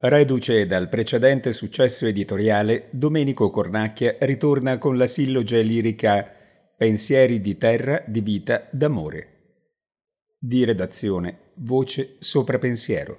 Reduce dal precedente successo editoriale, Domenico Cornacchia ritorna con la silloge lirica Pensieri di terra, di vita, d'amore. Di redazione, voce sopra pensiero.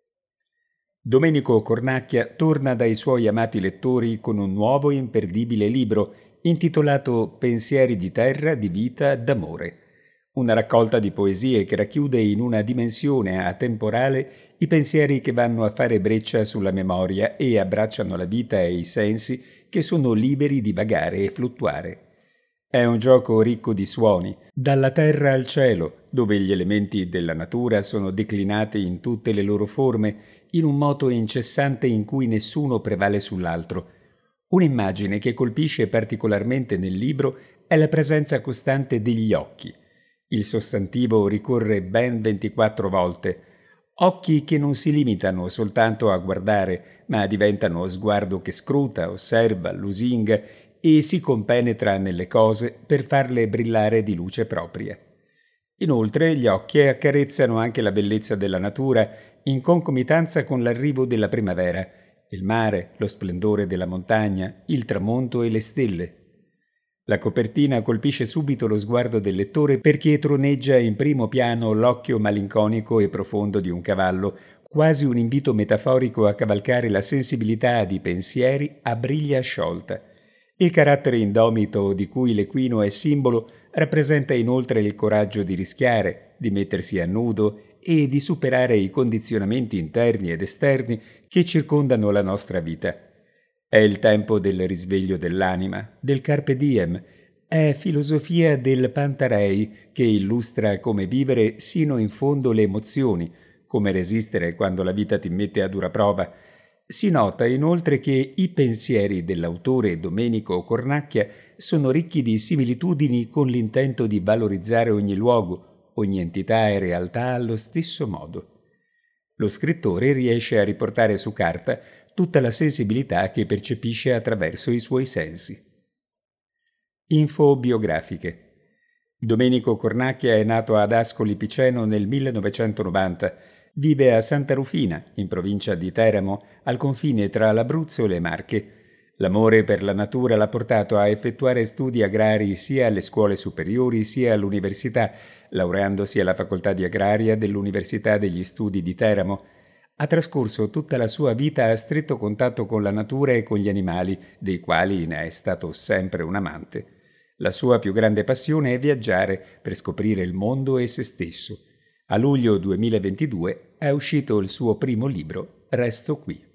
Domenico Cornacchia torna dai suoi amati lettori con un nuovo e imperdibile libro intitolato Pensieri di terra, di vita, d'amore. Una raccolta di poesie che racchiude in una dimensione atemporale i pensieri che vanno a fare breccia sulla memoria e abbracciano la vita e i sensi che sono liberi di vagare e fluttuare. È un gioco ricco di suoni, dalla terra al cielo, dove gli elementi della natura sono declinati in tutte le loro forme, in un moto incessante in cui nessuno prevale sull'altro. Un'immagine che colpisce particolarmente nel libro è la presenza costante degli occhi. Il sostantivo ricorre ben 24 volte. Occhi che non si limitano soltanto a guardare, ma diventano sguardo che scruta, osserva, lusinga e si compenetra nelle cose per farle brillare di luce propria. Inoltre gli occhi accarezzano anche la bellezza della natura in concomitanza con l'arrivo della primavera, il mare, lo splendore della montagna, il tramonto e le stelle. La copertina colpisce subito lo sguardo del lettore perché troneggia in primo piano l'occhio malinconico e profondo di un cavallo, quasi un invito metaforico a cavalcare la sensibilità di pensieri a briglia sciolta. Il carattere indomito di cui l'equino è simbolo rappresenta inoltre il coraggio di rischiare, di mettersi a nudo e di superare i condizionamenti interni ed esterni che circondano la nostra vita. È il tempo del risveglio dell'anima, del carpe diem, è filosofia del Pantarei che illustra come vivere sino in fondo le emozioni, come resistere quando la vita ti mette a dura prova. Si nota inoltre che i pensieri dell'autore Domenico Cornacchia sono ricchi di similitudini con l'intento di valorizzare ogni luogo, ogni entità e realtà allo stesso modo. Lo scrittore riesce a riportare su carta tutta la sensibilità che percepisce attraverso i suoi sensi. Info biografiche. Domenico Cornacchia è nato ad Ascoli Piceno nel 1990. Vive a Santa Rufina, in provincia di Teramo, al confine tra l'Abruzzo e le Marche. L'amore per la natura l'ha portato a effettuare studi agrari sia alle scuole superiori sia all'università, laureandosi alla Facoltà di Agraria dell'Università degli Studi di Teramo. Ha trascorso tutta la sua vita a stretto contatto con la natura e con gli animali, dei quali ne è stato sempre un amante. La sua più grande passione è viaggiare per scoprire il mondo e se stesso. A luglio 2022 è uscito il suo primo libro, Resto qui.